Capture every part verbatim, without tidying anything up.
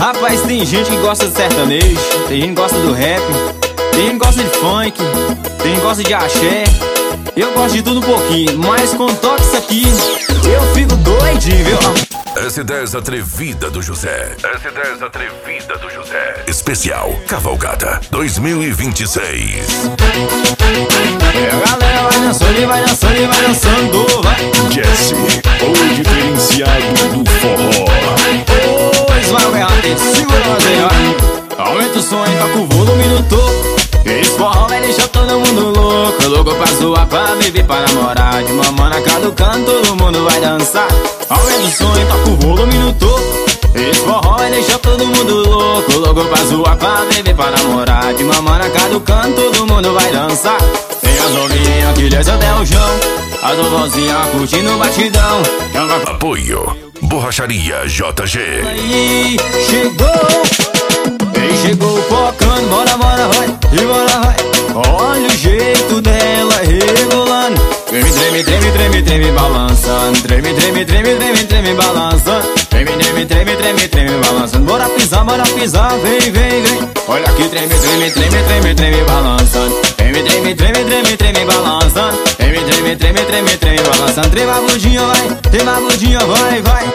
Rapaz, tem gente que gosta de sertanejo, tem gente que gosta do rap, tem gente que gosta de funk, tem gente que gosta de axé. Eu gosto de tudo um pouquinho, mas quando toca isso aqui, eu fico doidinho, viu? S dez Atrevida do José. S dez Atrevida do José. Especial Cavalgada dois mil e vinte e seis. É, a galera vai dançando e vai dançando e vai dançando, vai. Jesse, o diferenciado do forró. Pois vai, vai, vai, segura a ó. Aumenta o som e toca o volume no topo. Esse forró vai deixar todo mundo louco. Louco pra zoar, pra beber, pra namorar. De mamãe na cara do canto, todo mundo vai dançar. Aumenta o som e toca o volume no topo. Esse forró vai deixar todo mundo louco. Louco pra zoar, pra beber, pra namorar. De mamãe na cara do canto, todo mundo vai dançar. Tem as novinhas que descem até o chão, as vovozinhas curtindo o batidão. Apoio Borracharia J G. Aí, chegou. Ei, chegou focando, bora, bora, vai, e bora, vai. Olha o jeito dela rebolando. Treme, treme, treme, treme, treme, balançando. Treme, treme, treme, treme, treme, balançando. Treme, treme, treme, treme, treme, balançando. Bora pisar, bora pisar, vem, vem, vem. Olha aqui, treme, treme, treme, treme, treme, balançando. Treme, treme, treme, treme, treme, balançando. Treme, treme, treme, treme, treme, balançando. Treme a bundinha, vai, treme a bundinha, vai, vai.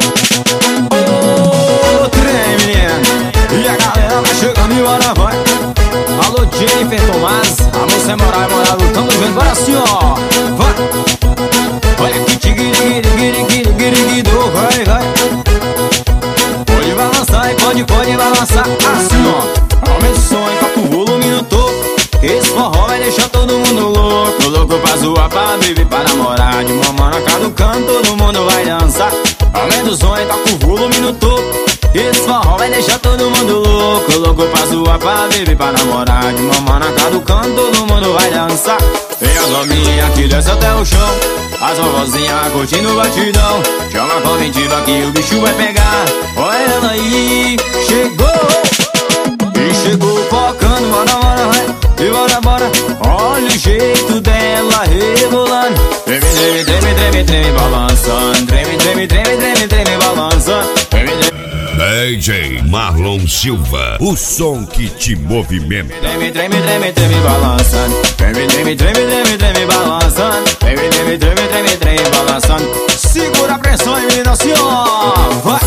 Oh, treme, menina. E a galera vai chegando e bora, vai. Alô, Jennifer Tomás, a moça é moral, é moral, tamo junto, bora assim, ó. Vai. Olha aqui, tigiriguiriguiriguiriguiriguiriguido, vai, vai. Pode balançar e pode, pode balançar assim, ó. Aumenta o som e toca o volume no topo. Esse forró vai deixar todo mundo louco. Louco pra zoar, pra beber, pra namorar. De mamãe na cara do canto, todo mundo vai dançar. Aumenta o som e toca o volume no topo. Esse forró vai deixar todo mundo louco. Louco pra zoar, pra beber, pra namorar. De mamãe na cara do canto, todo mundo vai dançar. Tem as novinhas que desce até o chão, as vovozinhas curtindo o batidão. Chama a comitiva que o bicho vai pegar. Olha ela aí, chegou. E chegou focando, bora, bora, vai. E bora, bora. Olha o jeito dela rebolando. Treme, treme, treme, treme, treme, balançando. Treme, treme, treme, treme, treme, balançando. Treme, treme. D J Marlon Silva, o som que te movimenta. Treme, treme, treme, treme, balançando. Treme, treme, treme, treme, treme, balançando. Treme, treme, treme, treme, treme, balançando. Segura a pressão aí, menina, assim, ó. Vai.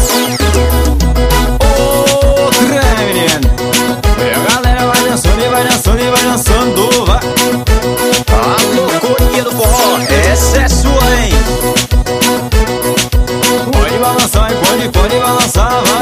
Ô, treme, menino. E a galera vai dançando e vai dançando e vai dançando, vai. Alô, corinha do forró, essa é sua, hein? Pode balançar e pode, pode balançar, vai.